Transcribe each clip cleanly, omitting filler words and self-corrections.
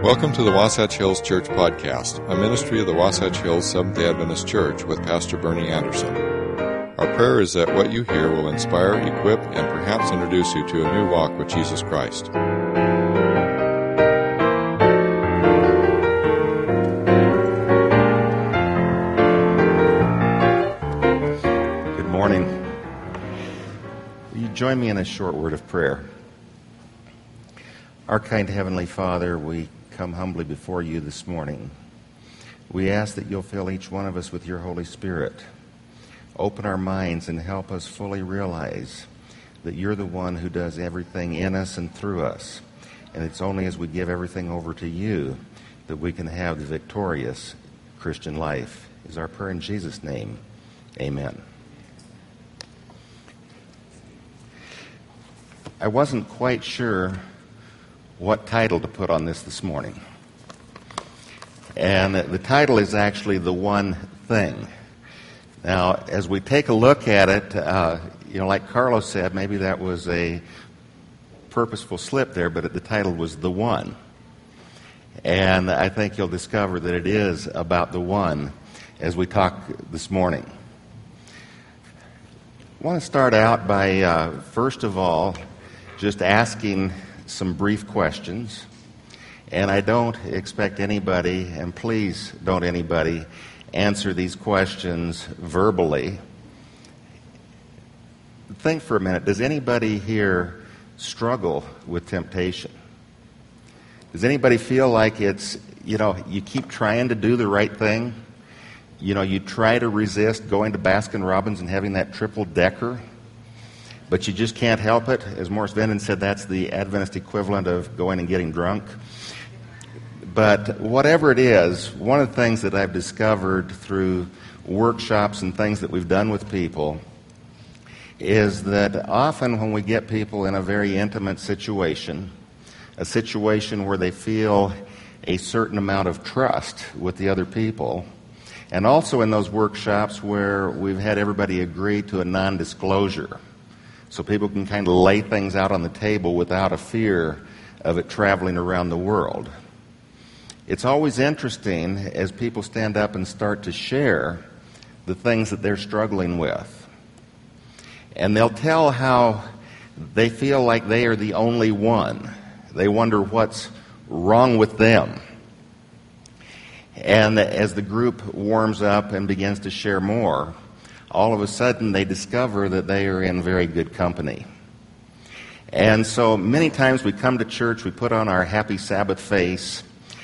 Welcome to the Wasatch Hills Church Podcast, a ministry of the Wasatch Hills Seventh-day Adventist Church with Pastor Bernie Anderson. Our prayer is that what you hear will inspire, equip, and perhaps introduce you to a new walk with Jesus Christ. Good morning. Will you join me in a short word of prayer? Our kind Heavenly Father, we come humbly before you this morning. We ask that you'll fill each one of us with your Holy Spirit. Open our minds and help us fully realize that you're the one who does everything in us and through us. And it's only as we give everything over to you that we can have the victorious Christian life. Is our prayer in Jesus' name. Amen. I wasn't quite sure what title to put on this morning. And the title is actually The One Thing. Now, as we take a look at it, like Carlos said, maybe that was a purposeful slip there, but the title was The One. And I think you'll discover that it is about the one as we talk this morning. I want to start out by, first of all, just asking some brief questions. And I don't expect anybody, and please don't anybody, answer these questions verbally. Think for a minute. Does anybody here struggle with temptation? Does anybody feel like it's, you keep trying to do the right thing? You try to resist going to Baskin-Robbins and having that triple-decker, but you just can't help it. As Morris Venden said, that's the Adventist equivalent of going and getting drunk. But whatever it is, one of the things that I've discovered through workshops and things that we've done with people is that often when we get people in a very intimate situation, a situation where they feel a certain amount of trust with the other people, and also in those workshops where we've had everybody agree to a non-disclosure, so people can kind of lay things out on the table without a fear of it traveling around the world. It's always interesting as people stand up and start to share the things that they're struggling with. And they'll tell how they feel like they are the only one. They wonder what's wrong with them. And as the group warms up and begins to share more, all of a sudden they discover that they are in very good company. And so many times we come to church, we put on our happy Sabbath face,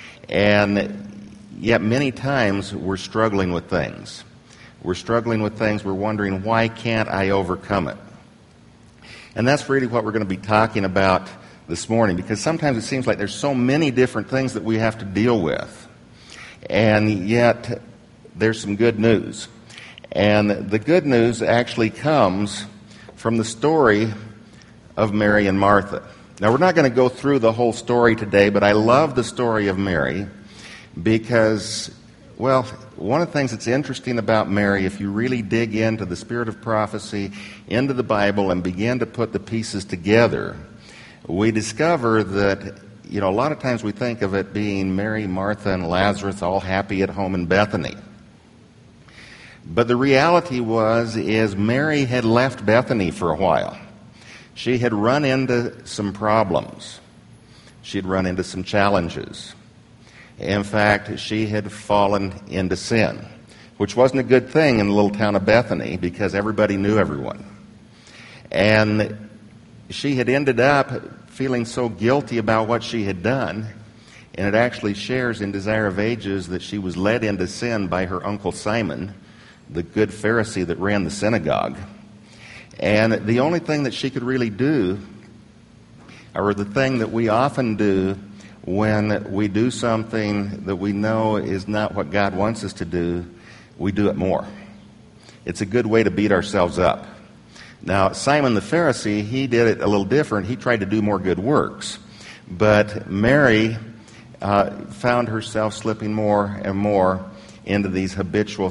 and yet many times we're struggling with things. We're struggling with things. We're wondering, why can't I overcome it? And that's really what we're going to be talking about this morning, because sometimes it seems like there's so many different things that we have to deal with. And yet there's some good news. And the good news actually comes from the story of Mary and Martha. Now, we're not going to go through the whole story today, but I love the story of Mary because, one of the things that's interesting about Mary, if you really dig into the spirit of prophecy, into the Bible, and begin to put the pieces together, we discover that, a lot of times we think of it being Mary, Martha, and Lazarus all happy at home in Bethany. But the reality is Mary had left Bethany for a while. She had run into some problems. She'd run into some challenges. In fact, she had fallen into sin, which wasn't a good thing in the little town of Bethany because everybody knew everyone. And she had ended up feeling so guilty about what she had done, and it actually shares in Desire of Ages that she was led into sin by her uncle Simon, the good Pharisee that ran the synagogue. And the only thing that she could really do, or the thing that we often do when we do something that we know is not what God wants us to do, we do it more. It's a good way to beat ourselves up. Now, Simon the Pharisee, he did it a little different. He tried to do more good works. But Mary found herself slipping more and more into these habitual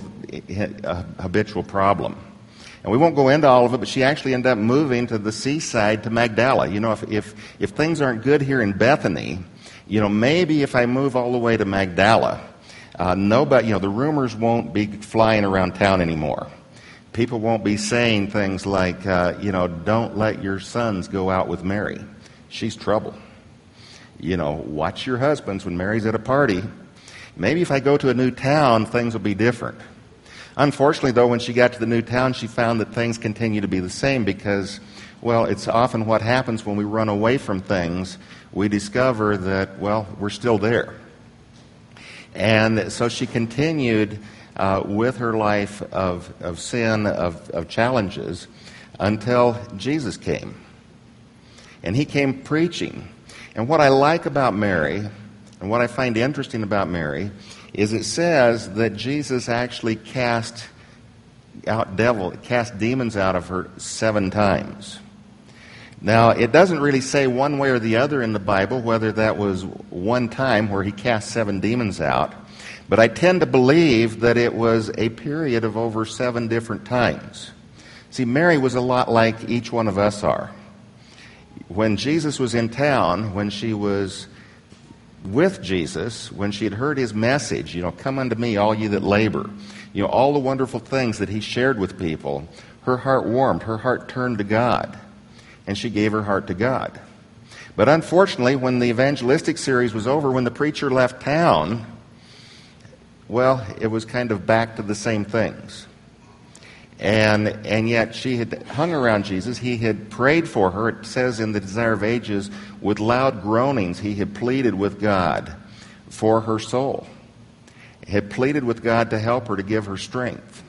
problem. And we won't go into all of it, but she actually ended up moving to the seaside to Magdala. If things aren't good here in Bethany, Maybe if I move all the way to Magdala, nobody, the rumors won't be flying around town anymore. People won't be saying things like, don't let your sons go out with Mary. She's trouble. Watch your husbands when Mary's at a party. Maybe if I go to a new town, things will be different. Unfortunately, though, when she got to the new town, she found that things continue to be the same because, it's often what happens when we run away from things. We discover that, we're still there. And so she continued with her life of sin, of challenges, until Jesus came. And he came preaching. And what I like about Mary, and what I find interesting about Mary, is it says that Jesus actually cast demons out of her 7 times. Now, it doesn't really say one way or the other in the Bible whether that was one time where he cast 7 demons out, but I tend to believe that it was a period of over 7 different times. See, Mary was a lot like each one of us are. When Jesus was in town, when she was with Jesus, when she had heard his message, come unto me, all you that labor, all the wonderful things that he shared with people, her heart warmed, her heart turned to God, and she gave her heart to God. But unfortunately, when the evangelistic series was over, when the preacher left town, it was kind of back to the same things. And yet she had hung around Jesus. He had prayed for her. It says in the Desire of Ages, with loud groanings, he had pleaded with God for her soul. He had pleaded with God to help her, to give her strength.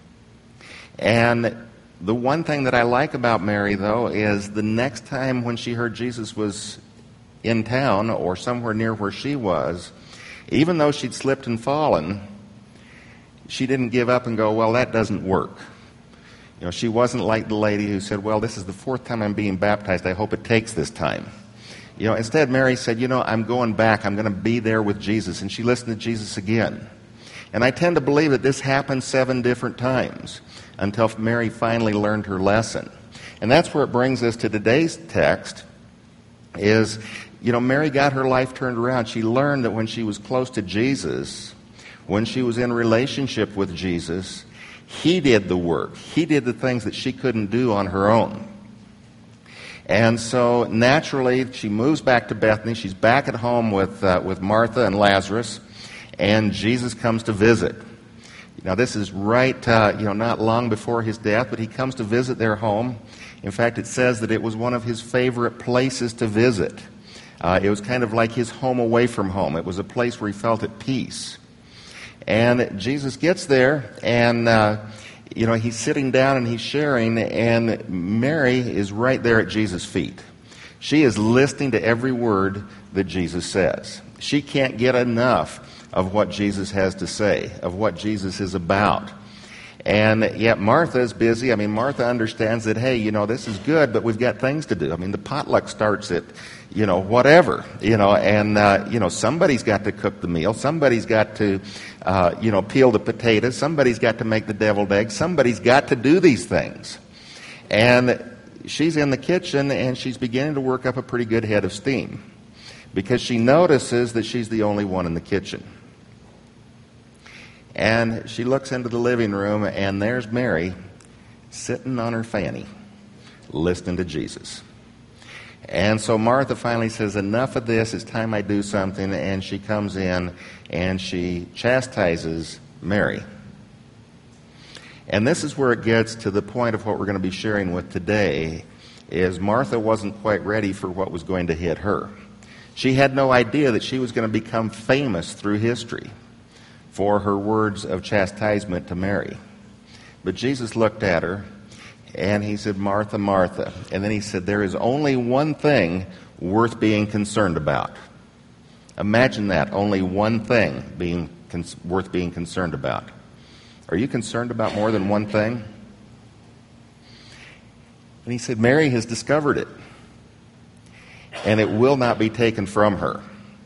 And the one thing that I like about Mary, though, is the next time when she heard Jesus was in town or somewhere near where she was, even though she'd slipped and fallen, she didn't give up and go, that doesn't work. She wasn't like the lady who said, this is the 4th time I'm being baptized. I hope it takes this time. Instead, Mary said, I'm going back. I'm going to be there with Jesus. And she listened to Jesus again. And I tend to believe that this happened 7 different times until Mary finally learned her lesson. And that's where it brings us to today's text is, Mary got her life turned around. She learned that when she was close to Jesus, when she was in relationship with Jesus, he did the work. He did the things that she couldn't do on her own. And so naturally, she moves back to Bethany. She's back at home with Martha and Lazarus, and Jesus comes to visit. Now, this is right, not long before his death, but he comes to visit their home. In fact, it says that it was one of his favorite places to visit. It was kind of like his home away from home. It was a place where he felt at peace. And Jesus gets there, and, he's sitting down and he's sharing, and Mary is right there at Jesus' feet. She is listening to every word that Jesus says. She can't get enough of what Jesus has to say, of what Jesus is about. And yet Martha is busy. Martha understands that, hey, this is good, but we've got things to do. The potluck starts at, whatever, and, somebody's got to cook the meal. Somebody's got to, peel the potatoes. Somebody's got to make the deviled eggs. Somebody's got to do these things. And she's in the kitchen, and she's beginning to work up a pretty good head of steam because she notices that she's the only one in the kitchen. And she looks into the living room, and there's Mary sitting on her fanny, listening to Jesus. And so Martha finally says, enough of this, it's time I do something, and she comes in, and she chastises Mary. And this is where it gets to the point of what we're going to be sharing with today, is Martha wasn't quite ready for what was going to hit her. She had no idea that she was going to become famous through history for her words of chastisement to Mary. But Jesus looked at her, and he said, Martha, Martha. And then he said, there is only one thing worth being concerned about. Imagine that, only one thing worth being concerned about. Are you concerned about more than one thing? And he said, Mary has discovered it, and it will not be taken from her.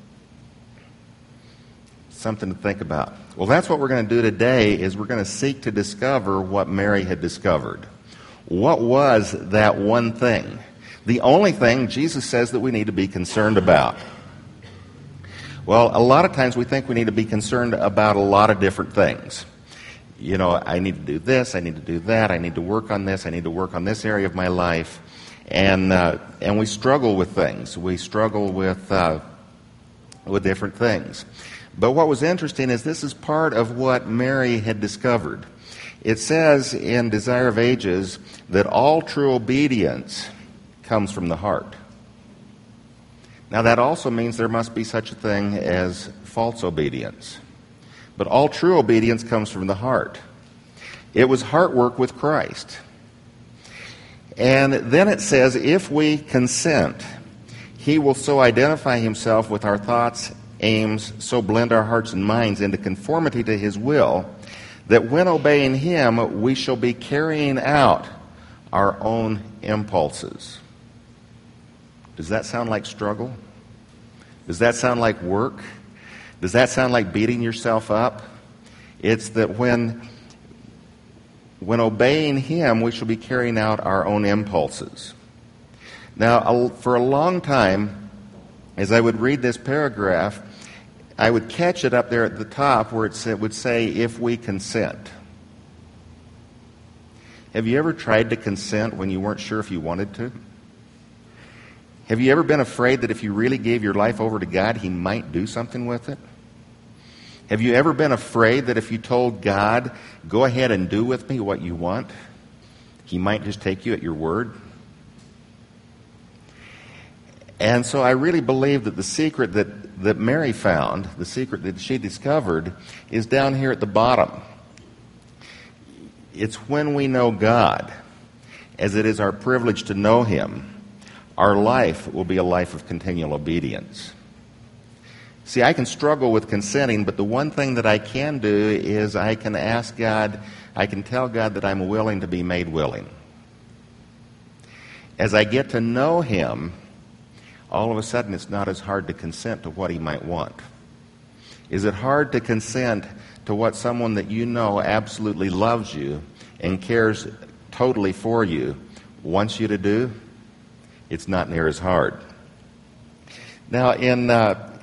Something to think about. Well, that's what we're going to do today, is we're going to seek to discover what Mary had discovered. What was that one thing? The only thing Jesus says that we need to be concerned about. Well, a lot of times we think we need to be concerned about a lot of different things. You know, I need to do this, I need to do that, I need to work on this, I need to work on this area of my life. And we struggle with things. We struggle with different things. But what was interesting is this is part of what Mary had discovered. It says in Desire of Ages that all true obedience comes from the heart. Now that also means there must be such a thing as false obedience. But all true obedience comes from the heart. It was heart work with Christ. And then it says, if we consent, He will so identify Himself with our thoughts, aims, so blend our hearts and minds into conformity to His will, that when obeying Him, we shall be carrying out our own impulses. Does that sound like struggle? Does that sound like work? Does that sound like beating yourself up? It's that when obeying Him, we shall be carrying out our own impulses. Now, for a long time, as I would read this paragraph, I would catch it up there at the top where it would say, if we consent. Have you ever tried to consent when you weren't sure if you wanted to? Have you ever been afraid that if you really gave your life over to God, He might do something with it? Have you ever been afraid that if you told God, go ahead and do with me what you want, He might just take you at your word? And so I really believe that the secret that Mary found, the secret that she discovered, is down here at the bottom. It's when we know God, as it is our privilege to know Him, our life will be a life of continual obedience. See, I can struggle with consenting, but the one thing that I can do is I can ask God, I can tell God that I'm willing to be made willing. As I get to know Him, all of a sudden it's not as hard to consent to what He might want. Is it hard to consent to what someone that you know absolutely loves you and cares totally for you wants you to do? It's not near as hard. Now, in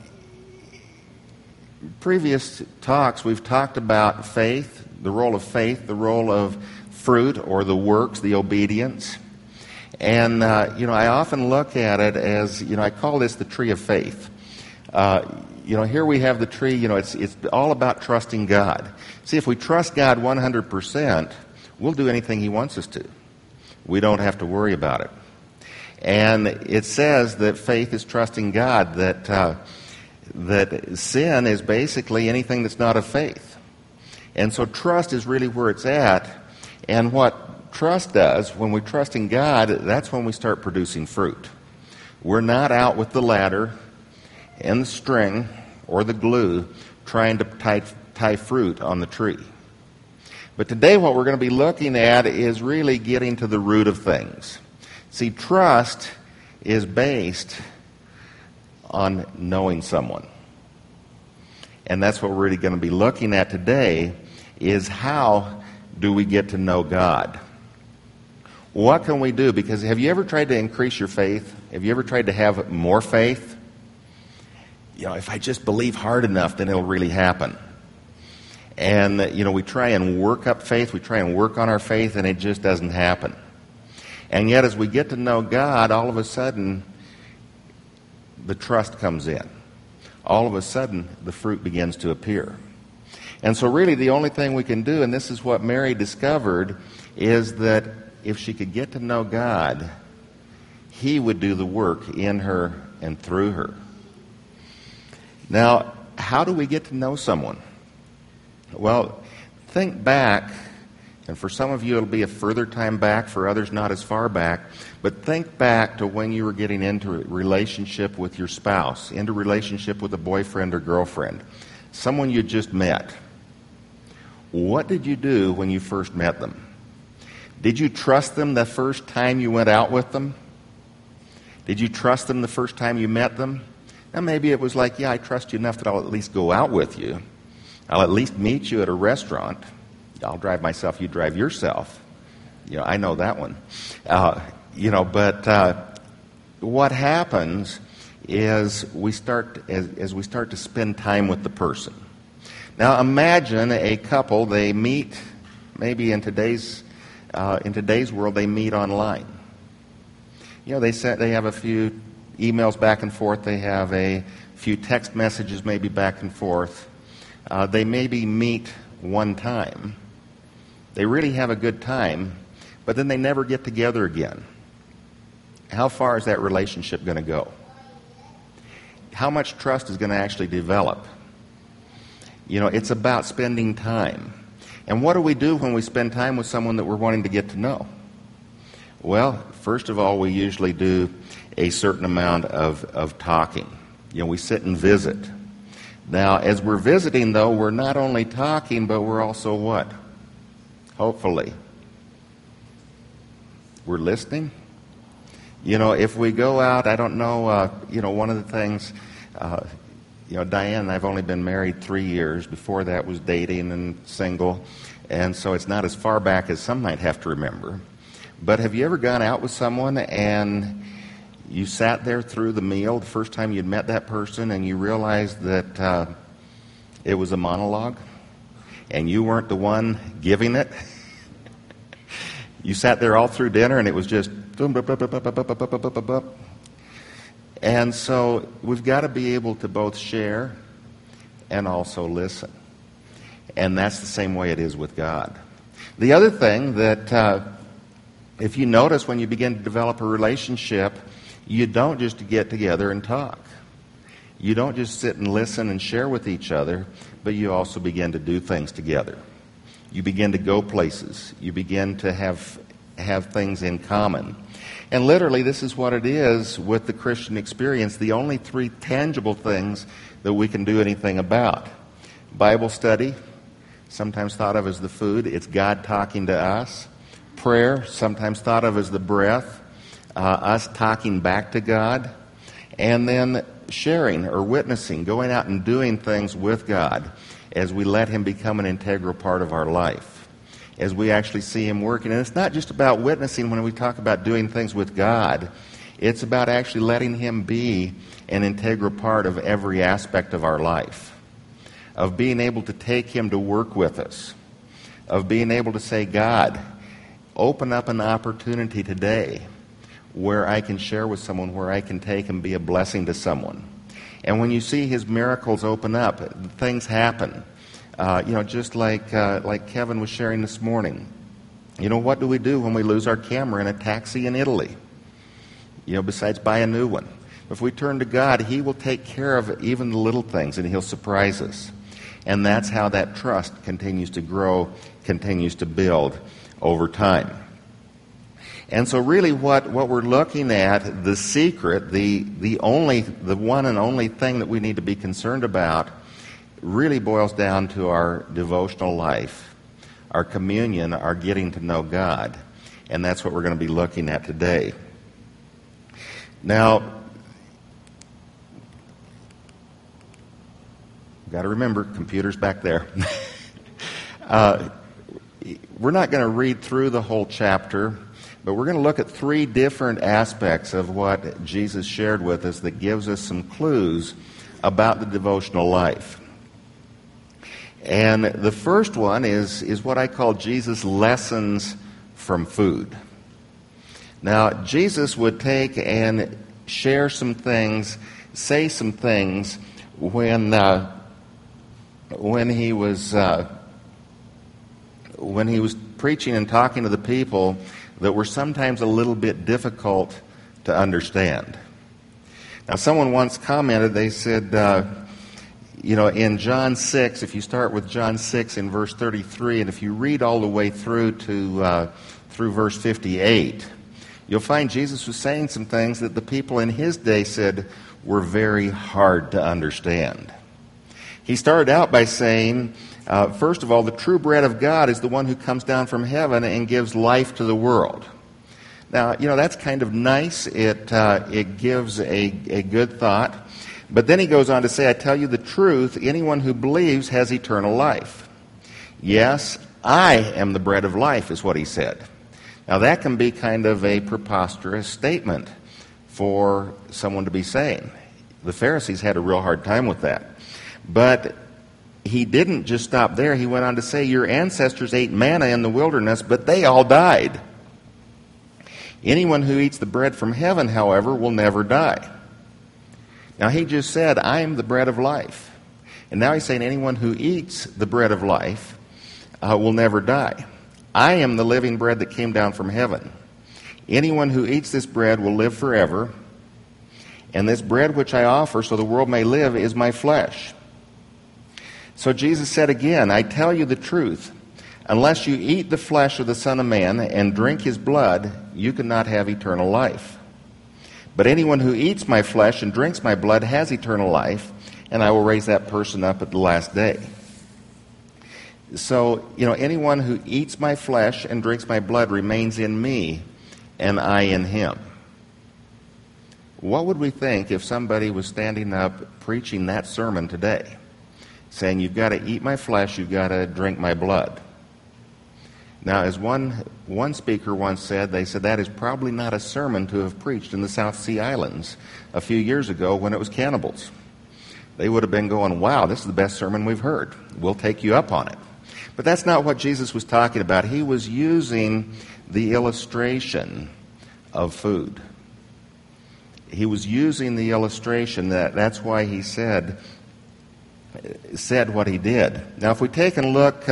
previous talks, we've talked about faith, the role of faith, the role of fruit or the works, the obedience. And, I often look at it as, I call this the tree of faith. Here we have the tree, it's all about trusting God. See, if we trust God 100%, we'll do anything He wants us to. We don't have to worry about it. And it says that faith is trusting God, that sin is basically anything that's not of faith. And so trust is really where it's at. And what trust does, when we trust in God, that's when we start producing fruit. We're not out with the ladder and the string or the glue trying to tie fruit on the tree. But today what we're going to be looking at is really getting to the root of things. See, trust is based on knowing someone. And that's what we're really going to be looking at today, is how do we get to know God? What can we do? Because have you ever tried to increase your faith? Have you ever tried to have more faith? If I just believe hard enough, then it'll really happen. And, we try and work up faith, we try and work on our faith, and it just doesn't happen. And yet as we get to know God, all of a sudden, the trust comes in. All of a sudden, the fruit begins to appear. And so really the only thing we can do, and this is what Mary discovered, is that if she could get to know God, He would do the work in her and through her. Now, how do we get to know someone? Well, think back, and for some of you it'll be a further time back, for others not as far back, but think back to when you were getting into a relationship with your spouse, into a relationship with a boyfriend or girlfriend, someone you just met. What did you do when you first met them? Did you trust them the first time you went out with them? Did you trust them the first time you met them? Now maybe it was like, I trust you enough that I'll at least go out with you. I'll at least meet you at a restaurant. I'll drive myself, you drive yourself. I know that one. But what happens is as we start to spend time with the person. Now imagine a couple, they meet, maybe in today's world, they meet online. They have a few emails back and forth, they have a few text messages maybe back and forth. They maybe meet one time. They really have a good time, but then they never get together again. How far is that relationship going to go? How much trust is going to actually develop? It's about spending time. And what do we do when we spend time with someone that we're wanting to get to know? Well, first of all, we usually do a certain amount of talking. We sit and visit. Now, as we're visiting, though, we're not only talking, but we're also what? Hopefully, we're listening. If we go out, I don't know, one of the things, Diane and I have only been married 3 years. Before that was dating and single. And so it's not as far back as some might have to remember. But have you ever gone out with someone and you sat there through the meal the first time you'd met that person and you realized that it was a monologue and you weren't the one giving it? You sat there all through dinner and it was just... And so we've got to be able to both share and also listen. And that's the same way it is with God. The other thing that if you notice when you begin to develop a relationship, you don't just get together and talk. You don't just sit and listen and share with each other, but you also begin to do things together. You begin to go places. You begin to have things in common. And literally, this is what it is with the Christian experience, the only three tangible things that we can do anything about. Bible study, sometimes thought of as the food. It's God talking to us. Prayer, sometimes thought of as the breath, us talking back to God. And then sharing or witnessing, going out and doing things with God as we let Him become an integral part of our life, as we actually see Him working. And it's not just about witnessing when we talk about doing things with God. It's about actually letting Him be an integral part of every aspect of our life, of being able to take Him to work with us, of being able to say, God, open up an opportunity today where I can share with someone, where I can take and be a blessing to someone. And when you see His miracles open up, things happen. Just like Kevin was sharing this morning. What do we do when we lose our camera in a taxi in Italy? Besides buy a new one. If we turn to God, He will take care of even the little things, and He'll surprise us. And that's how that trust continues to grow, continues to build over time. And so really what we're looking at, the secret, the one and only thing that we need to be concerned about, really boils down to our devotional life, our communion, our getting to know God. And that's what we're going to be looking at today. Now, got to remember, computer's back there. We're not going to read through the whole chapter, but we're going to look at three different aspects of what Jesus shared with us that gives us some clues about the devotional life. And the first one is what I call Jesus' lessons from food. Now, Jesus would take and share some things, say some things when he was preaching and talking to the people that were sometimes a little bit difficult to understand. Now, someone once commented, they said, in John 6, if you start with John 6 in verse 33, and if you read all the way through to through verse 58, you'll find Jesus was saying some things that the people in His day said were very hard to understand. He started out by saying, first of all, the true bread of God is the one who comes down from heaven and gives life to the world. Now, that's kind of nice. It gives a good thought. But then he goes on to say, I tell you the truth, anyone who believes has eternal life. Yes, I am the bread of life, is what he said. Now, that can be kind of a preposterous statement for someone to be saying. The Pharisees had a real hard time with that. But he didn't just stop there. He went on to say, your ancestors ate manna in the wilderness, but they all died. Anyone who eats the bread from heaven, however, will never die. Now, he just said, I am the bread of life. And now he's saying anyone who eats the bread of life will never die. I am the living bread that came down from heaven. Anyone who eats this bread will live forever. And this bread which I offer so the world may live is my flesh. So Jesus said again, I tell you the truth. Unless you eat the flesh of the Son of Man and drink his blood, you cannot have eternal life. But anyone who eats my flesh and drinks my blood has eternal life, and I will raise that person up at the last day. So, anyone who eats my flesh and drinks my blood remains in me, and I in him. What would we think if somebody was standing up preaching that sermon today, saying, you've got to eat my flesh, you've got to drink my blood? Now, as one speaker once said, they said that is probably not a sermon to have preached in the South Sea Islands a few years ago when it was cannibals. They would have been going, wow, this is the best sermon we've heard. We'll take you up on it. But that's not what Jesus was talking about. He was using the illustration of food. He was using the illustration. That's why he said what he did. Now, if we take and look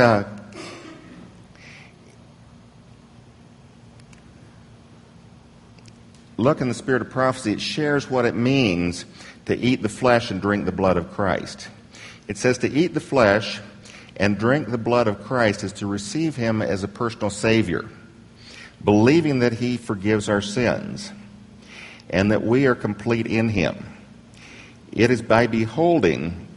in the Spirit of Prophecy, it shares what it means to eat the flesh and drink the blood of Christ. It says to eat the flesh and drink the blood of Christ is to receive him as a personal Savior, believing that he forgives our sins and that we are complete in him. It is by beholding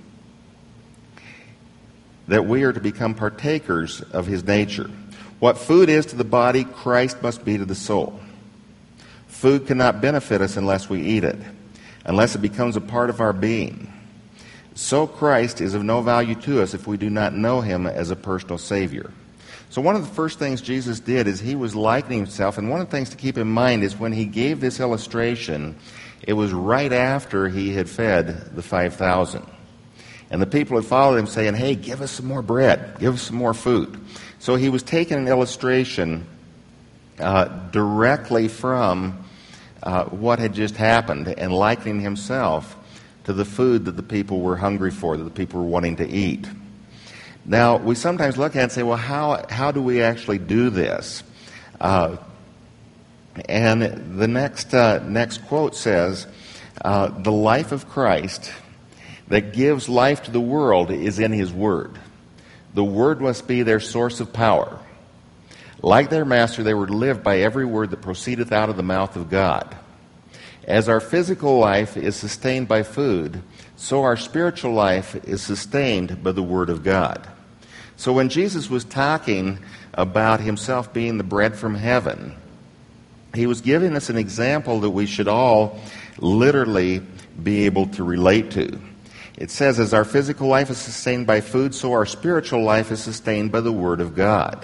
that we are to become partakers of his nature. What food is to the body, Christ must be to the soul. Food cannot benefit us unless we eat it, unless it becomes a part of our being. So Christ is of no value to us if we do not know him as a personal Savior. So one of the first things Jesus did is he was likening himself, and one of the things to keep in mind is when he gave this illustration, it was right after he had fed the 5,000. And the people had followed him saying, hey, give us some more bread, give us some more food. So he was taking an illustration directly from what had just happened and likening himself to the food that the people were hungry for, that the people were wanting to eat. Now, we sometimes look at it and say, well, how do we actually do this? And the next quote says, the life of Christ that gives life to the world is in his word. The word must be their source of power. Like their master, they were to live by every word that proceedeth out of the mouth of God. As our physical life is sustained by food, so our spiritual life is sustained by the Word of God. So when Jesus was talking about himself being the bread from heaven, he was giving us an example that we should all literally be able to relate to. It says, as our physical life is sustained by food, so our spiritual life is sustained by the Word of God.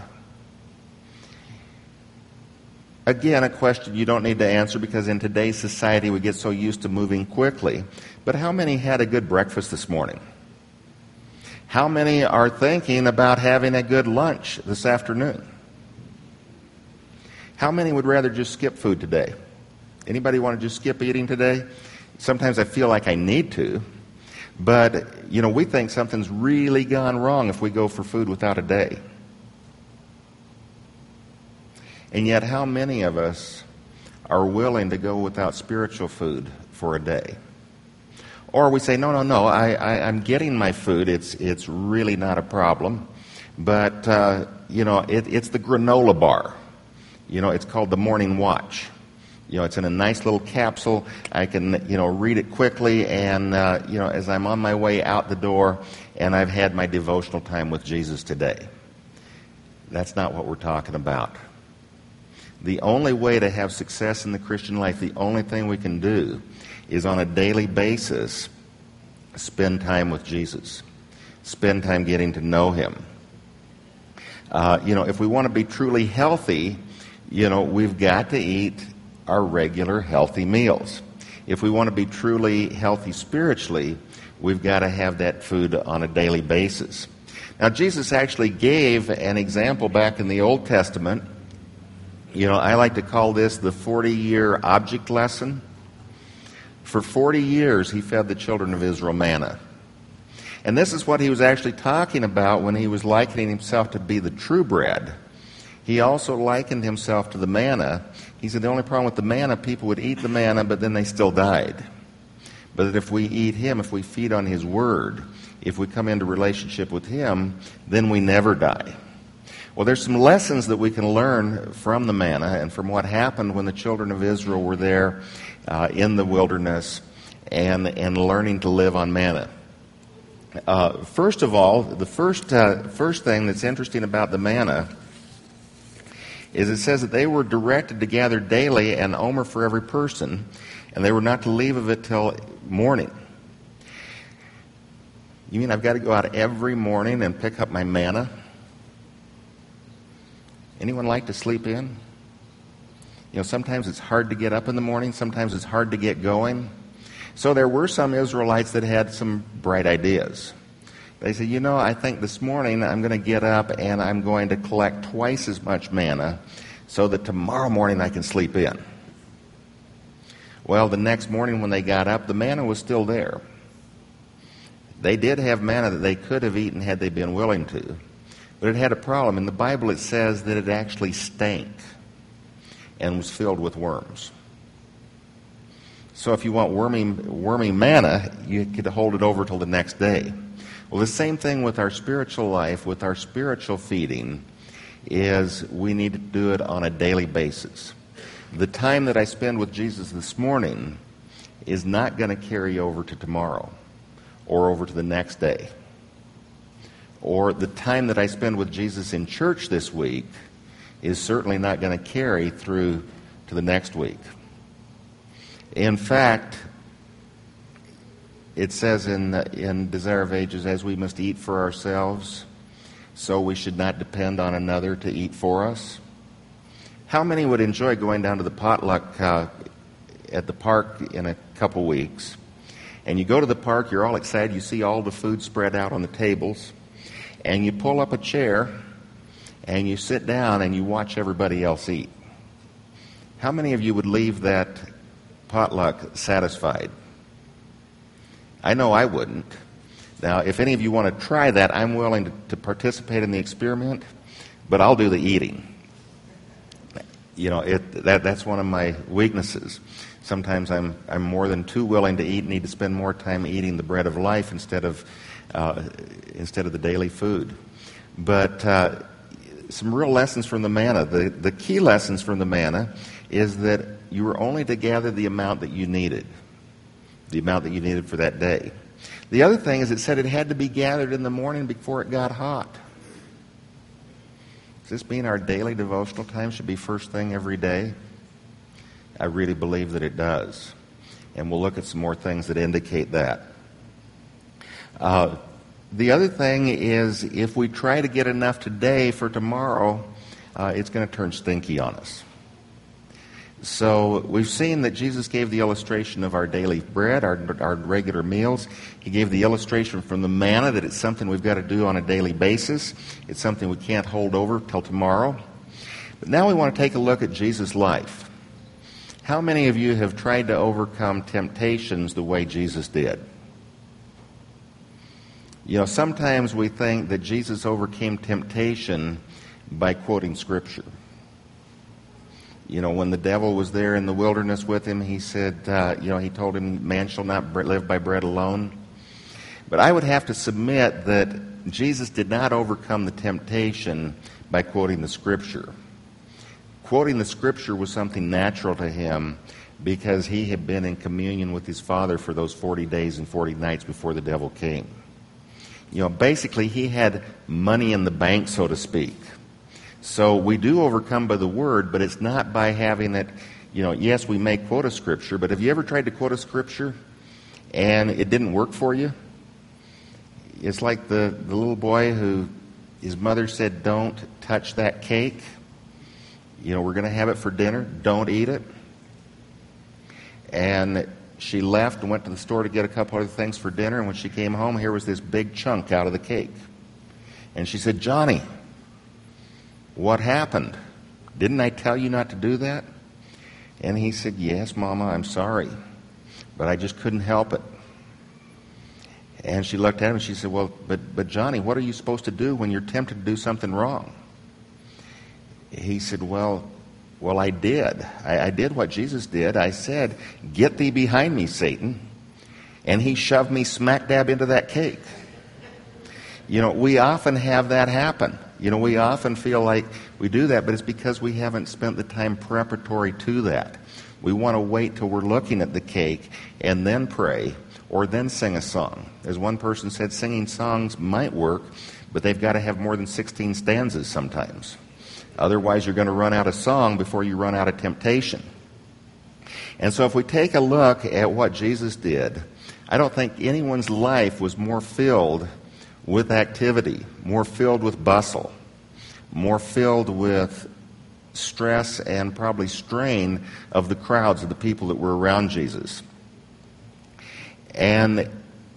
Again, a question you don't need to answer because in today's society we get so used to moving quickly. But how many had a good breakfast this morning? How many are thinking about having a good lunch this afternoon? How many would rather just skip food today? Anybody want to just skip eating today? Sometimes I feel like I need to. But, we think something's really gone wrong if we go for food without a day. And yet, how many of us are willing to go without spiritual food for a day? Or we say, no, I'm getting my food. It's really not a problem. But, it's the granola bar. It's called the Morning Watch. It's in a nice little capsule. I can, read it quickly. And, as I'm on my way out the door, and I've had my devotional time with Jesus today. That's not what we're talking about. The only way to have success in the Christian life, the only thing we can do is on a daily basis spend time with Jesus. Spend time getting to know him. If we want to be truly healthy, we've got to eat our regular healthy meals. If we want to be truly healthy spiritually, we've got to have that food on a daily basis. Now, Jesus actually gave an example back in the Old Testament. I like to call this the 40-year object lesson. For 40 years, he fed the children of Israel manna. And this is what he was actually talking about when he was likening himself to be the true bread. He also likened himself to the manna. He said the only problem with the manna, people would eat the manna, but then they still died. But that if we eat him, if we feed on his word, if we come into relationship with him, then we never die. Well, there's some lessons that we can learn from the manna and from what happened when the children of Israel were there in the wilderness and learning to live on manna. First of all, the first thing that's interesting about the manna is it says that they were directed to gather daily an omer for every person, and they were not to leave of it till morning. You mean I've got to go out every morning and pick up my manna? Anyone like to sleep in? Sometimes it's hard to get up in the morning. Sometimes it's hard to get going. So there were some Israelites that had some bright ideas. They said, I think this morning I'm going to get up and I'm going to collect twice as much manna so that tomorrow morning I can sleep in. Well, the next morning when they got up, the manna was still there. They did have manna that they could have eaten had they been willing to. But it had a problem. In the Bible it says that it actually stank and was filled with worms. So if you want wormy manna, you could hold it over till the next day. Well, the same thing with our spiritual life, with our spiritual feeding, is we need to do it on a daily basis. The time that I spend with Jesus this morning is not going to carry over to tomorrow or over to the next day. Or the time that I spend with Jesus in church this week is certainly not going to carry through to the next week. In fact, it says in Desire of Ages, as we must eat for ourselves, so we should not depend on another to eat for us. How many would enjoy going down to the potluck at the park in a couple weeks? And you go to the park, you're all excited, you see all the food spread out on the tables, and you pull up a chair, and you sit down and you watch everybody else eat. How many of you would leave that potluck satisfied? I know I wouldn't. Now, if any of you want to try that, I'm willing to participate in the experiment, but I'll do the eating. That's one of my weaknesses. Sometimes I'm more than too willing to eat and need to spend more time eating the bread of life instead of the daily food. But some real lessons from the manna. The key lessons from the manna is that you were only to gather the amount that you needed, for that day. The other thing is it said it had to be gathered in the morning before it got hot. Does this mean our daily devotional time should be first thing every day? I really believe that it does. And we'll look at some more things that indicate that. The other thing is if we try to get enough today for tomorrow, it's going to turn stinky on us. So we've seen that Jesus gave the illustration of our daily bread, our regular meals. He gave the illustration from the manna that it's something we've got to do on a daily basis. It's something we can't hold over till tomorrow. But now we want to take a look at Jesus' life. How many of you have tried to overcome temptations the way Jesus did? Sometimes we think that Jesus overcame temptation by quoting Scripture. When the devil was there in the wilderness with him, he said, he told him, man shall not live by bread alone. But I would have to submit that Jesus did not overcome the temptation by quoting the Scripture. Quoting the Scripture was something natural to him because he had been in communion with his Father for those 40 days and 40 nights before the devil came. Basically he had money in the bank, so to speak. So we do overcome by the Word, but it's not by having it, yes, we may quote a Scripture, but have you ever tried to quote a Scripture and it didn't work for you? It's like the little boy who his mother said, don't touch that cake. We're going to have it for dinner. Don't eat it. And she left and went to the store to get a couple other things for dinner, and when she came home, here was this big chunk out of the cake. And she said, "Johnny, what happened? Didn't I tell you not to do that?" And he said, "Yes, Mama, I'm sorry, but I just couldn't help it." And she looked at him and she said, "Well, but Johnny, what are you supposed to do when you're tempted to do something wrong?" He said, Well, I did. I did what Jesus did. I said, 'Get thee behind me, Satan.' And he shoved me smack dab into that cake." We often have that happen. We often feel like we do that, but it's because we haven't spent the time preparatory to that. We want to wait till we're looking at the cake and then pray or then sing a song. As one person said, singing songs might work, but they've got to have more than 16 stanzas sometimes. Otherwise, you're going to run out of song before you run out of temptation. And so if we take a look at what Jesus did, I don't think anyone's life was more filled with activity, more filled with bustle, more filled with stress and probably strain of the crowds of the people that were around Jesus. And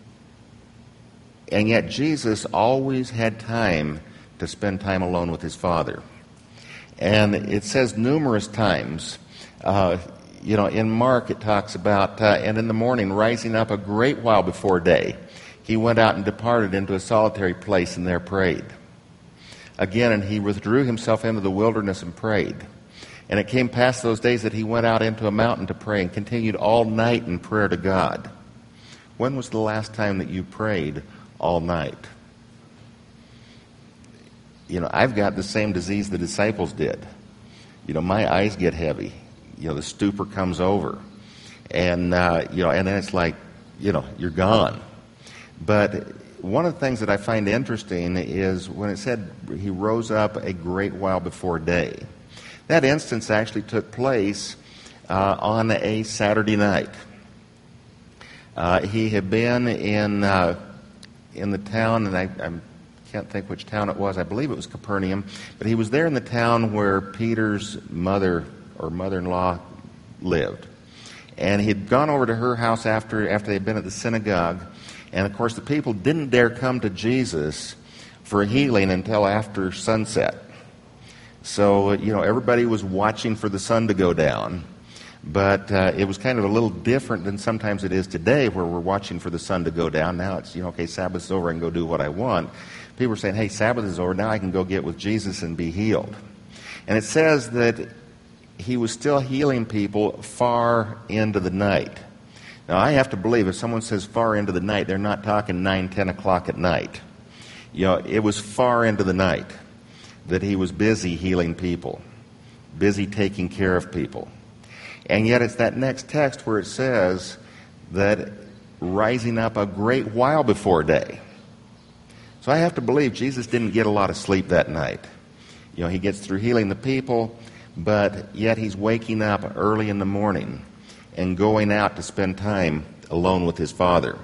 yet Jesus always had time to spend time alone with his Father. And it says numerous times, in Mark it talks about, and in the morning, rising up a great while before day, he went out and departed into a solitary place and there prayed. Again, and he withdrew himself into the wilderness and prayed. And it came past those days that he went out into a mountain to pray and continued all night in prayer to God. When was the last time that you prayed all night? I've got the same disease the disciples did. My eyes get heavy. The stupor comes over. And, and then it's like, you're gone. But one of the things that I find interesting is when it said he rose up a great while before day. That instance actually took place on a Saturday night. He had been in the town, and I can't think which town it was. I believe it was Capernaum. But he was there in the town where Peter's mother or mother-in-law lived. And he'd gone over to her house after they'd been at the synagogue. And, of course, the people didn't dare come to Jesus for healing until after sunset. So, everybody was watching for the sun to go down. But it was kind of a little different than sometimes it is today where we're watching for the sun to go down. Now it's, okay, Sabbath's over, I can go do what I want. People are saying, hey, Sabbath is over, now I can go get with Jesus and be healed. And it says that he was still healing people far into the night. Now, I have to believe if someone says far into the night, they're not talking 9, 10 o'clock at night. It was far into the night that he was busy healing people, busy taking care of people. And yet it's that next text where it says that rising up a great while before day. So I have to believe Jesus didn't get a lot of sleep that night. He gets through healing the people, but yet he's waking up early in the morning and going out to spend time alone with his Father.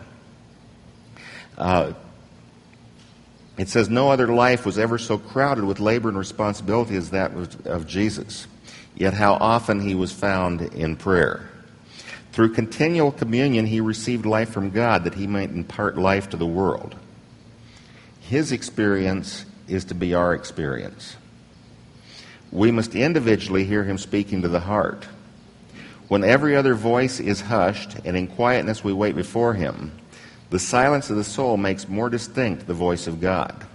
It says, no other life was ever so crowded with labor and responsibility as that of Jesus. Yet how often he was found in prayer. Through continual communion, he received life from God that he might impart life to the world. His experience is to be our experience. We must individually hear him speaking to the heart. When every other voice is hushed and in quietness we wait before him, the silence of the soul makes more distinct the voice of God.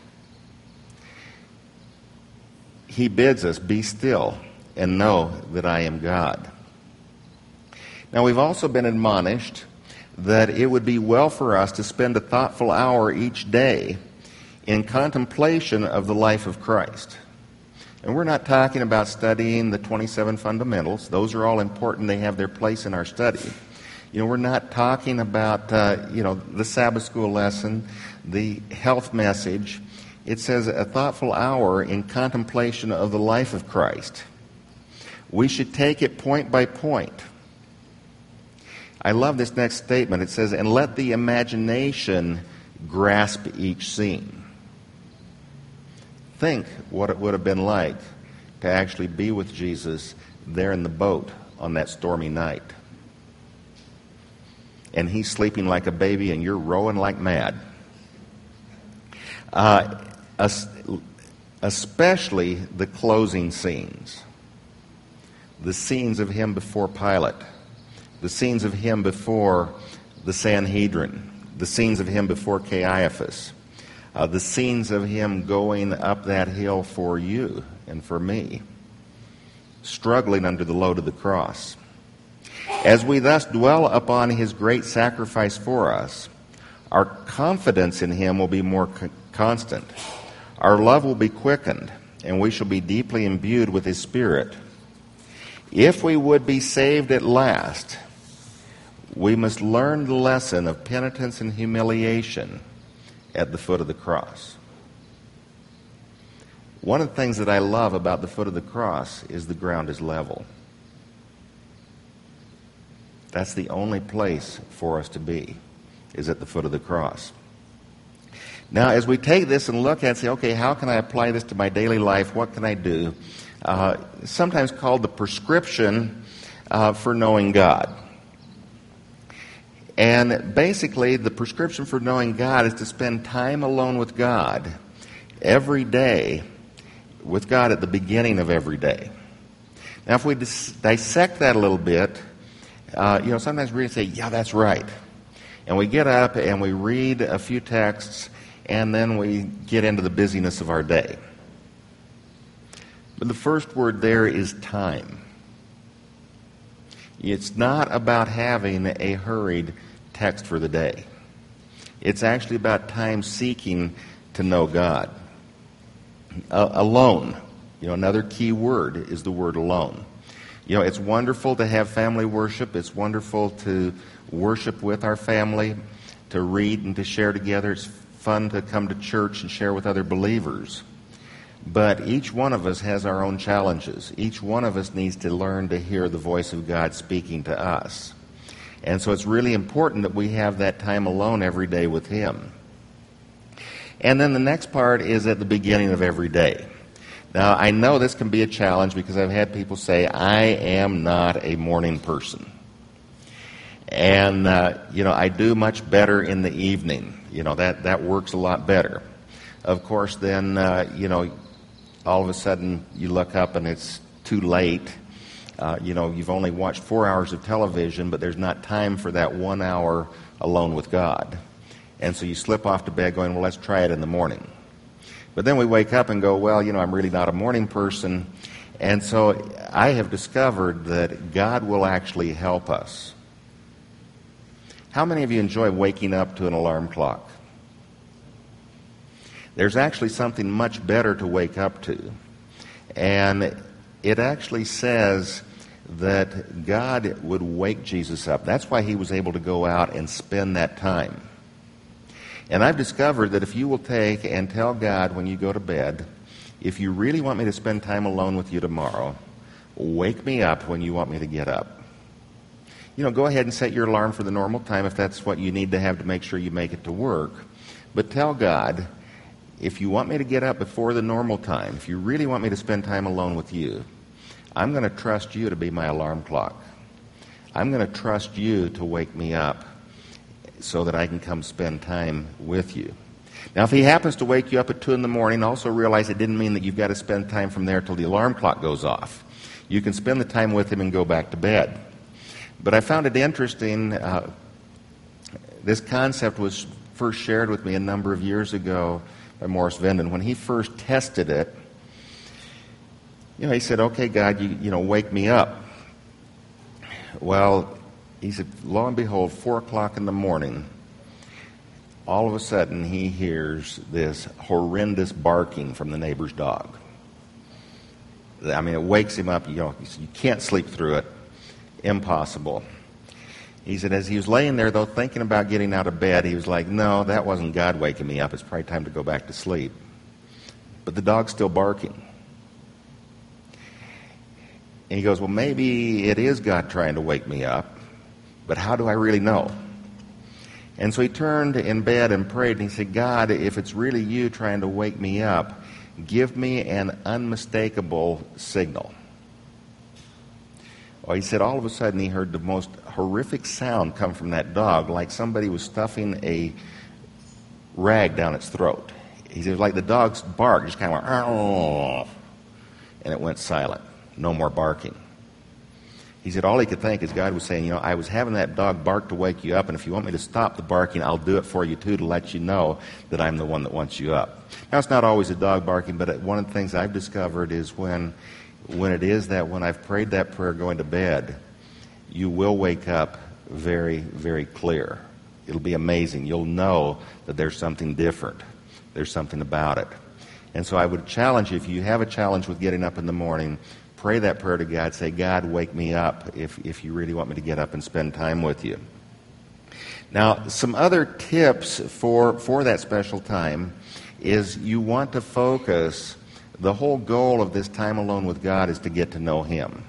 He bids us, be still and know that I am God. Now, we've also been admonished that it would be well for us to spend a thoughtful hour each day in contemplation of the life of Christ. And we're not talking about studying the 27 fundamentals. Those are all important. They have their place in our study. We're not talking about, the Sabbath school lesson, the health message. It says a thoughtful hour in contemplation of the life of Christ. We should take it point by point. I love this next statement. It says, and let the imagination grasp each scene. Think what it would have been like to actually be with Jesus there in the boat on that stormy night. and he's sleeping like a baby and you're rowing like mad. Especially the closing scenes. The scenes of him before Pilate. The scenes of him before the Sanhedrin. The scenes of him before Caiaphas. The scenes of him going up that hill for you and for me. Struggling under the load of the cross. As we thus dwell upon his great sacrifice for us, our confidence in him will be more constant. Our love will be quickened, and we shall be deeply imbued with his Spirit. If we would be saved at last, we must learn the lesson of penitence and humiliation at the foot of the cross. One of the things that I love about the foot of the cross is the ground is level. That's the only place for us to be, is at the foot of the cross. Now, as we take this and look at it and say, okay, how can I apply this to my daily life? What can I do? Sometimes called the prescription for knowing God. And basically, the prescription for knowing God is to spend time alone with God every day, with God at the beginning of every day. Now, if we dissect that a little bit, sometimes we say, yeah, that's right. And we get up and we read a few texts, and then we get into the busyness of our day. But the first word there is time. It's not about having a hurried text for the day. It's actually about time seeking to know God. Alone. Another key word is the word alone. It's wonderful to have family worship. It's wonderful to worship with our family, to read and to share together. It's fun to come to church and share with other believers. But each one of us has our own challenges. Each one of us needs to learn to hear the voice of God speaking to us. And so it's really important that we have that time alone every day with Him. And then the next part is at the beginning of every day. Now, I know this can be a challenge because I've had people say, I am not a morning person. And, I do much better in the evening. That works a lot better. Of course, then, all of a sudden you look up and it's too late. You've only watched 4 hours of television, but there's not time for that 1 hour alone with God. And so you slip off to bed going, well, let's try it in the morning. But then we wake up and go, well, I'm really not a morning person. And so I have discovered that God will actually help us. How many of you enjoy waking up to an alarm clock? There's actually something much better to wake up to. And it actually says that God would wake Jesus up. That's why He was able to go out and spend that time. And I've discovered that if you will take and tell God when you go to bed, if you really want me to spend time alone with you tomorrow, wake me up when you want me to get up. Go ahead and set your alarm for the normal time if that's what you need to have to make sure you make it to work. But tell God, if you want me to get up before the normal time, if you really want me to spend time alone with you, I'm going to trust you to be my alarm clock. I'm going to trust you to wake me up so that I can come spend time with you. Now, if He happens to wake you up at 2 in the morning, also realize it didn't mean that you've got to spend time from there till the alarm clock goes off. You can spend the time with Him and go back to bed. But I found it interesting, this concept was first shared with me a number of years ago by Morris Venden. When he first tested it, he said, okay, God, you wake me up. Well, he said, lo and behold, 4 o'clock in the morning, all of a sudden he hears this horrendous barking from the neighbor's dog. I mean, it wakes him up. You can't sleep through it. Impossible. He said, as he was laying there, though, thinking about getting out of bed, he was like, no, that wasn't God waking me up. It's probably time to go back to sleep. But the dog's still barking. And he goes, well, maybe it is God trying to wake me up, but how do I really know? And so he turned in bed and prayed, and he said, God, if it's really you trying to wake me up, give me an unmistakable signal. Well, he said all of a sudden he heard the most horrific sound come from that dog, like somebody was stuffing a rag down its throat. He said, like the dog's bark just kind of went, "Arr!" And it went silent. No more barking. He said all he could think is God was saying, I was having that dog bark to wake you up, and if you want me to stop the barking, I'll do it for you too, to let you know that I'm the one that wants you up. Now, it's not always a dog barking, but one of the things I've discovered is when I've prayed that prayer going to bed, you will wake up very, very clear. It'll be amazing. You'll know that there's something different. There's something about it. And so I would challenge you, if you have a challenge with getting up in the morning, pray that prayer to God. Say, God, wake me up if you really want me to get up and spend time with you. Now, some other tips for that special time is you want to focus. The whole goal of this time alone with God is to get to know Him.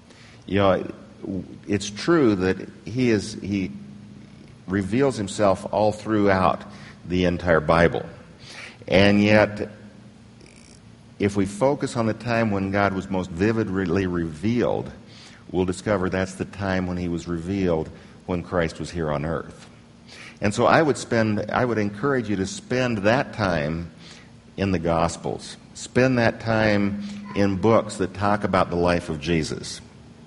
It's true that He reveals Himself all throughout the entire Bible. And yet, if we focus on the time when God was most vividly revealed, we'll discover that's the time when He was revealed when Christ was here on earth. And so I would encourage you to spend that time in the Gospels. Spend that time in books that talk about the life of Jesus.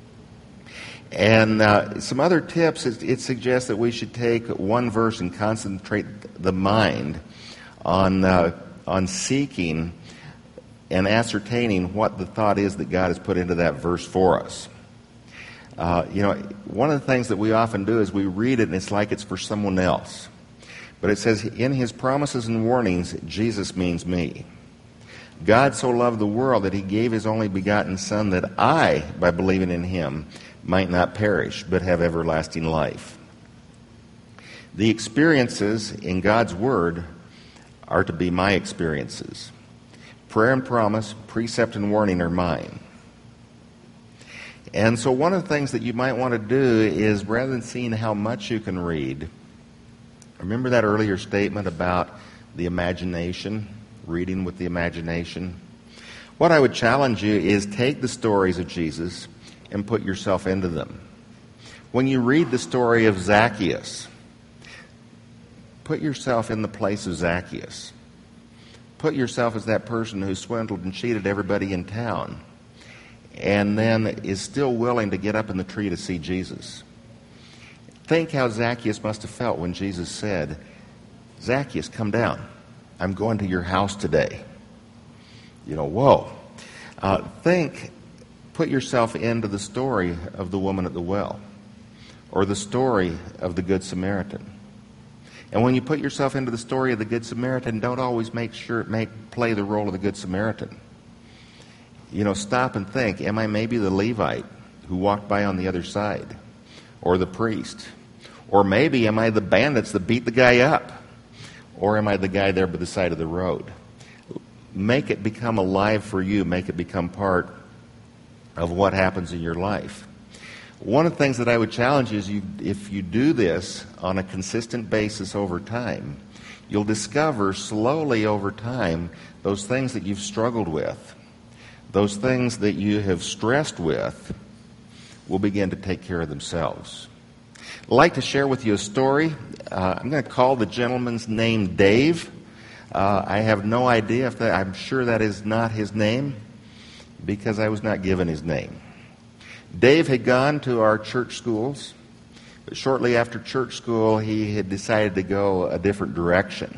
And some other tips, it suggests that we should take one verse and concentrate the mind on seeking and ascertaining what the thought is that God has put into that verse for us. One of the things that we often do is we read it and it's like it's for someone else. But it says, in His promises and warnings, Jesus means me. God so loved the world that He gave His only begotten Son, that I, by believing in Him, might not perish, but have everlasting life. The experiences in God's Word are to be my experiences. Prayer and promise, precept and warning are mine. And so one of the things that you might want to do is, rather than seeing how much you can read, remember that earlier statement about the imagination, reading with the imagination? What I would challenge you is take the stories of Jesus and put yourself into them. When you read the story of Zacchaeus, put yourself in the place of Zacchaeus. Put yourself as that person who swindled and cheated everybody in town and then is still willing to get up in the tree to see Jesus. Think how Zacchaeus must have felt when Jesus said, Zacchaeus, come down. I'm going to your house today. Whoa. Put yourself into the story of the woman at the well, or the story of the Good Samaritan. And when you put yourself into the story of the Good Samaritan, don't always play the role of the Good Samaritan. Stop and think, am I maybe the Levite who walked by on the other side? Or the priest? Or maybe am I the bandits that beat the guy up? Or am I the guy there by the side of the road? Make it become alive for you. Make it become part of what happens in your life. One of the things that I would challenge is if you do this on a consistent basis over time, you'll discover slowly over time those things that you've struggled with, those things that you have stressed with, will begin to take care of themselves. I'd like to share with you a story. I'm going to call the gentleman's name Dave. I have no idea I'm sure that is not his name, because I was not given his name. Dave had gone to our church schools, but shortly after church school, he had decided to go a different direction.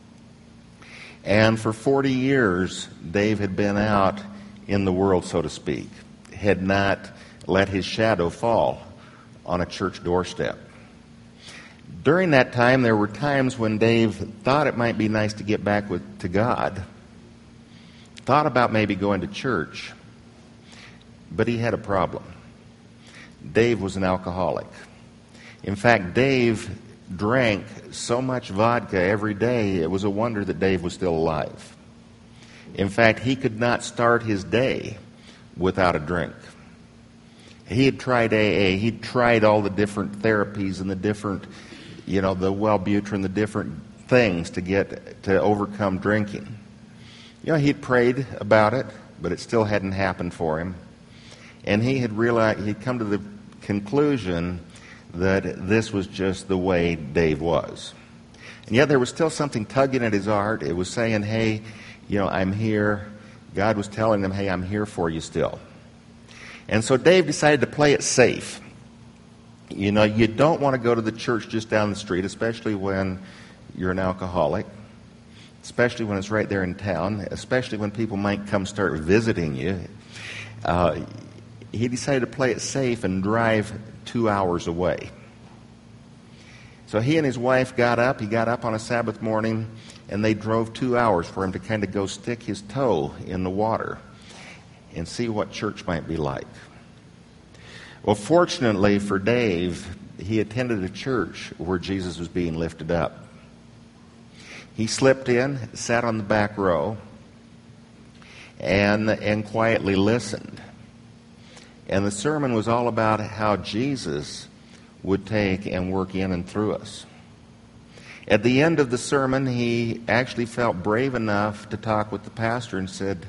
And for 40 years, Dave had been out in the world, so to speak, had not let his shadow fall on a church doorstep. During that time, there were times when Dave thought it might be nice to get back to God, thought about maybe going to church, but he had a problem. Dave was an alcoholic. In fact, Dave drank so much vodka every day, it was a wonder that Dave was still alive. In fact, he could not start his day without a drink. He had tried AA, he'd tried all the different therapies and the different, the Wellbutrin, the different things to overcome drinking. He'd prayed about it, but it still hadn't happened for him. And he had realized, he'd come to the conclusion that this was just the way Dave was. And yet there was still something tugging at his heart. It was saying, hey, I'm here. God was telling him, hey, I'm here for you still. And so Dave decided to play it safe. You don't want to go to the church just down the street, especially when you're an alcoholic, especially when it's right there in town, especially when people might come start visiting you. He decided to play it safe and drive 2 hours away. So he and his wife got up. He got up on a Sabbath morning, and they drove 2 hours for him to kind of go stick his toe in the water and see what church might be like. Well, fortunately for Dave, he attended a church where Jesus was being lifted up. He slipped in, sat on the back row, and quietly listened. And the sermon was all about how Jesus would take and work in and through us. At the end of the sermon, he actually felt brave enough to talk with the pastor and said,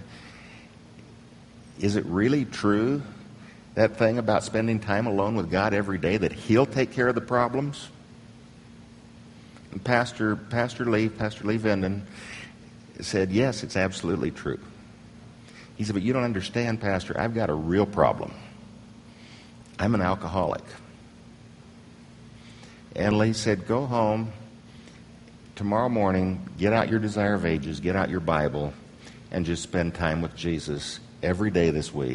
is it really true, that thing about spending time alone with God every day, that He'll take care of the problems? And Pastor Lee Venden said, yes, it's absolutely true. He said, but you don't understand, Pastor, I've got a real problem. I'm an alcoholic. And Lee said, go home tomorrow morning, get out your Desire of Ages, get out your Bible, and just spend time with Jesus every day this week.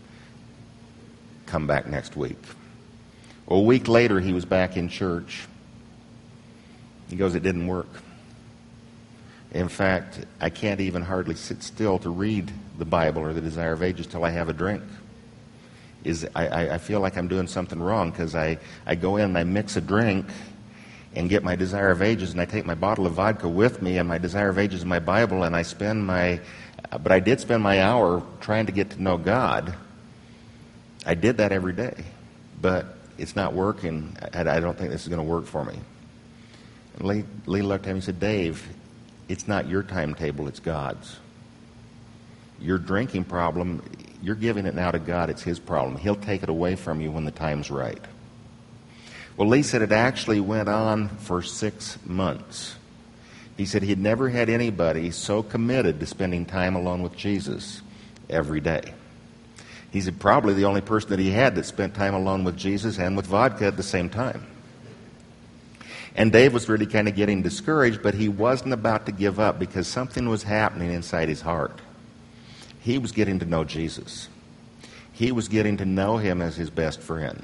Come back next week. Well, a week later, he was back in church. He goes, it didn't work. In fact, I can't even hardly sit still to read the Bible or the Desire of Ages till I have a drink. I feel like I'm doing something wrong because I go in and I mix a drink and get my Desire of Ages, and I take my bottle of vodka with me and my Desire of Ages and my Bible, and but I did spend my hour trying to get to know God. I did that every day, but it's not working. I don't think this is going to work for me. And Lee looked at him and said, Dave, it's not your timetable, it's God's. Your drinking problem, you're giving it now to God, it's His problem. He'll take it away from you when the time's right. Well, Lee said it actually went on for 6 months. He said he'd never had anybody so committed to spending time alone with Jesus every day. He said probably the only person that he had that spent time alone with Jesus and with vodka at the same time. And Dave was really kind of getting discouraged, but he wasn't about to give up because something was happening inside his heart. He was getting to know Jesus. He was getting to know Him as his best friend.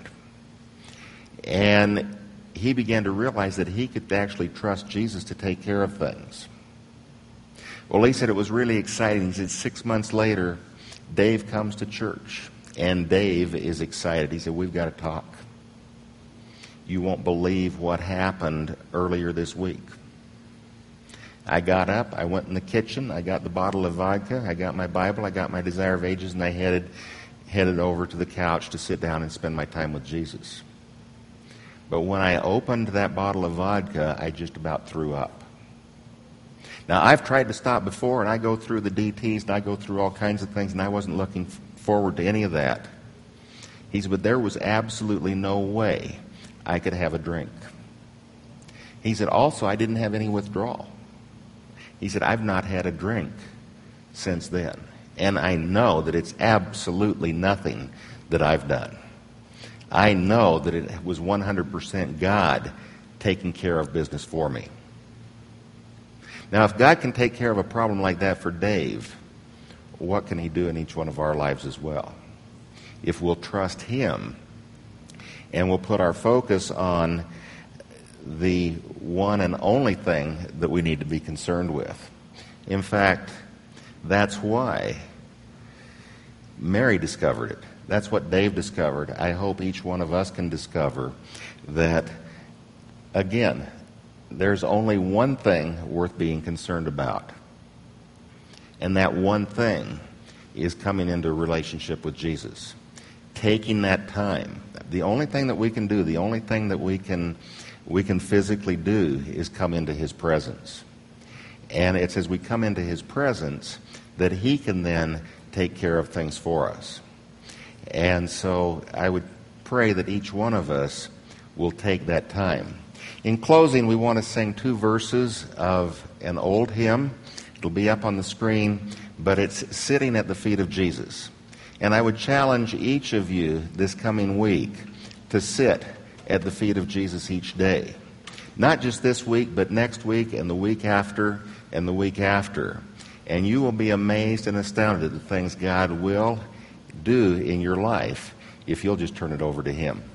And he began to realize that he could actually trust Jesus to take care of things. Well, he said it was really exciting. He said 6 months later, Dave comes to church, and Dave is excited. He said, we've got to talk. You won't believe what happened earlier this week. I got up, I went in the kitchen, I got the bottle of vodka, I got my Bible, I got my Desire of Ages, and I headed over to the couch to sit down and spend my time with Jesus. But when I opened that bottle of vodka, I just about threw up. Now, I've tried to stop before, and I go through the DTs, and I go through all kinds of things, and I wasn't looking forward to any of that. He said, but there was absolutely no way I could have a drink. He said, also, I didn't have any withdrawal. He said, I've not had a drink since then. And I know that it's absolutely nothing that I've done. I know that it was 100% God taking care of business for me. Now, if God can take care of a problem like that for Dave, what can He do in each one of our lives as well? If we'll trust Him and we'll put our focus on the one and only thing that we need to be concerned with. In fact, that's why Mary discovered it. That's what Dave discovered. I hope each one of us can discover that, again, there's only one thing worth being concerned about. And that one thing is coming into a relationship with Jesus. Taking that time. The only thing that we can do, the only thing that we can physically do is come into His presence. And it's as we come into His presence that He can then take care of things for us. And so I would pray that each one of us will take that time. In closing, we want to sing 2 verses of an old hymn. It'll be up on the screen, but it's Sitting at the Feet of Jesus. And I would challenge each of you this coming week to sit at the feet of Jesus each day. Not just this week, but next week and the week after and the week after. And you will be amazed and astounded at the things God will do in your life if you'll just turn it over to Him.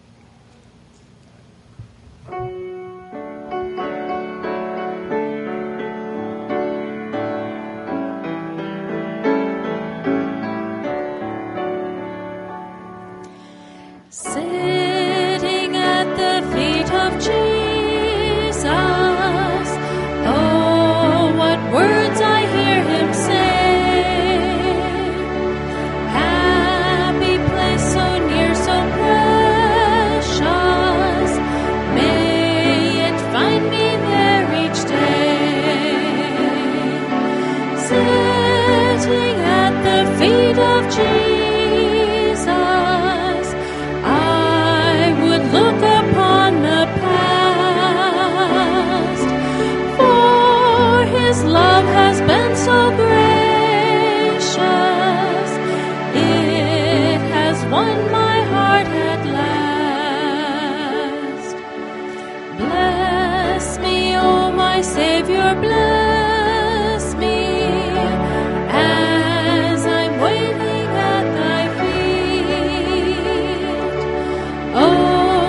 Sitting at the feet of Jesus, oh, what words I hear Him say. Happy place, so near, so precious, may it find me there each day. Sitting at the feet of Jesus, look upon the past, for His love has been so gracious, it has won my heart at last. Bless me, O my Savior, bless me, as I'm waiting at Thy feet. Oh,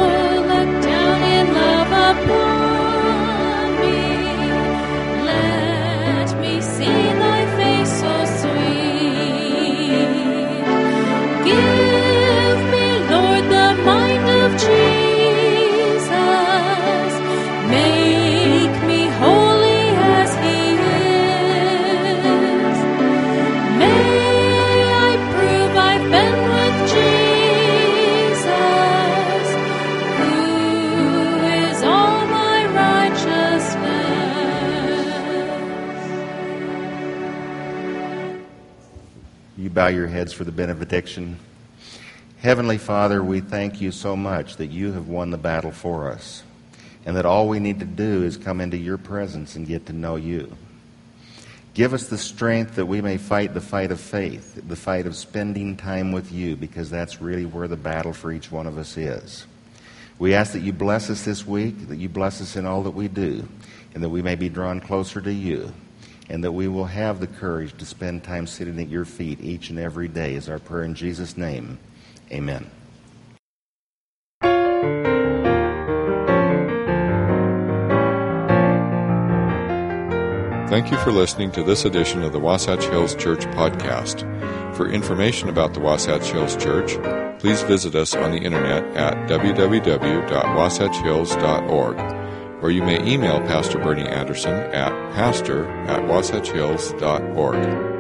upon me, let me see Thy face so sweet. Give me, Lord, the mind of Jesus. Make me holy as He is. May I prove I've been with Jesus, who is all You bow your heads for the benediction. Heavenly Father, we thank You so much that You have won the battle for us, and that all we need to do is come into Your presence and get to know You. Give us the strength that we may fight the fight of faith, the fight of spending time with You, because that's really where the battle for each one of us is. We ask that You bless us this week, that You bless us in all that we do, and that we may be drawn closer to You, and that we will have the courage to spend time sitting at Your feet each and every day is our prayer in Jesus' name. Amen. Thank you for listening to this edition of the Wasatch Hills Church podcast. For information about the Wasatch Hills Church, please visit us on the internet at www.wasatchhills.org, or you may email Pastor Bernie Anderson at pastor@wasatchhills.org.